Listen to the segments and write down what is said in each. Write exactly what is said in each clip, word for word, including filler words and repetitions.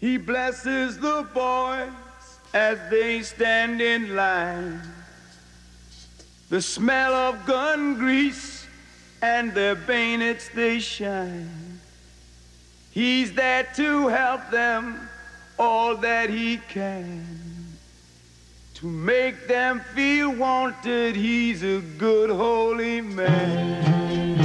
He blesses the boys as they stand in line. The smell of gun grease and their bayonets they shine. He's there to help them all that he can. To make them feel wanted, he's a good holy man.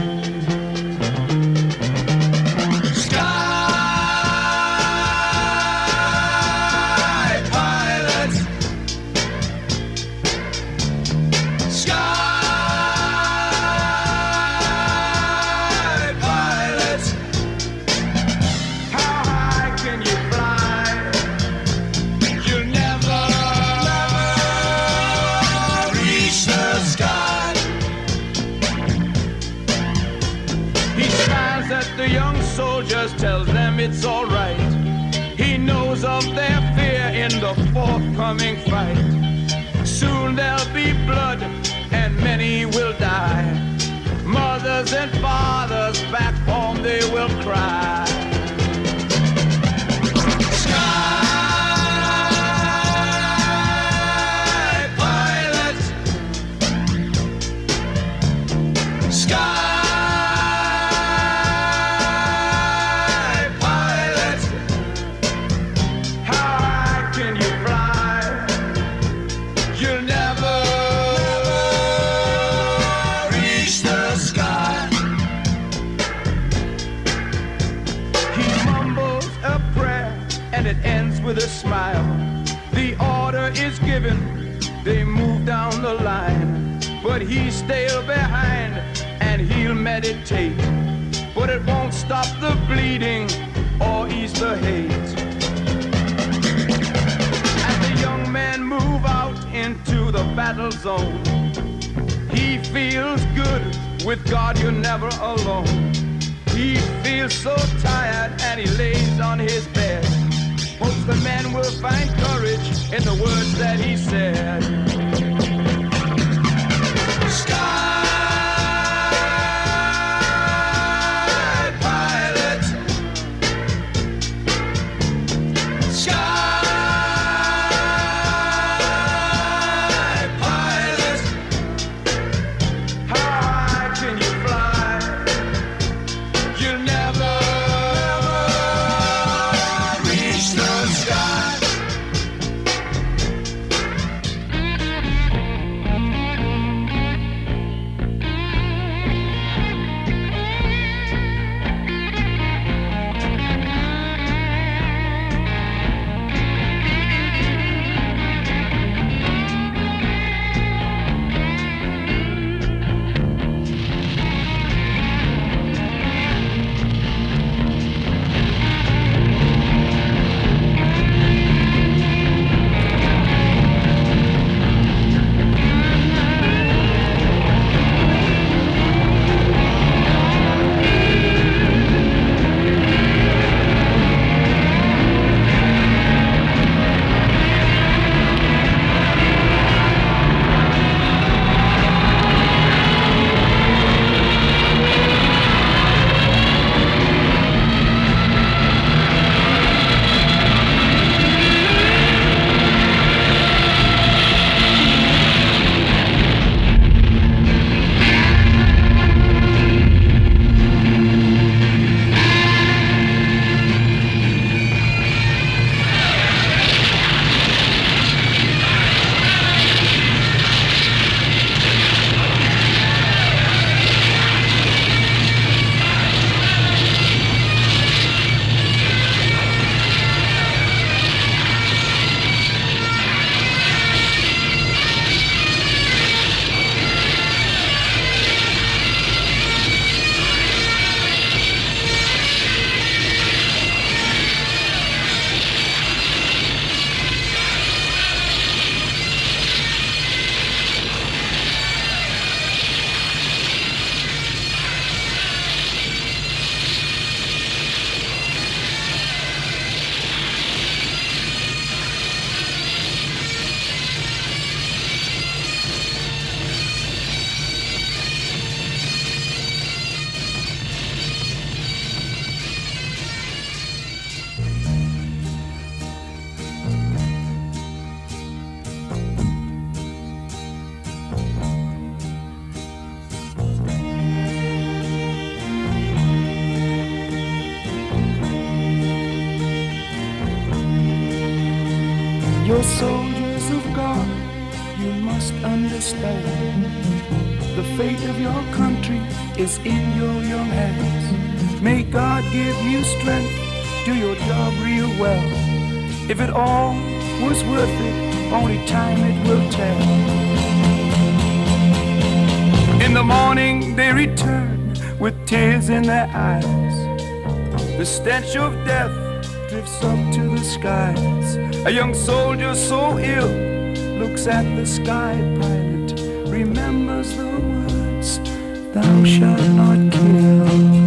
Just tells them it's all right. He knows of their fear in the forthcoming fight. Soon there'll be blood and many will die. Mothers and fathers back home they will cry. Sky pilot, sky. With a smile, the order is given, they move down the line, but he's still behind and he'll meditate, but it won't stop the bleeding or ease the hate. As the young men move out into the battle zone, he feels good, with God you're never alone. He feels so tired and he lays on his bed. Hopes the man will find courage in the words that he said. Sky pilot, sky pilot, how high can you fly? You'll never reach the sky. You're soldiers of God, you must understand. The fate of your country is in your young hands. May God give you strength, do your job real well. If it all was worth it, only time it will tell. In the morning they return with tears in their eyes. The stench of death drifts up to the skies. A young soldier so ill looks at the sky pilot, remembers the words, thou shalt not kill.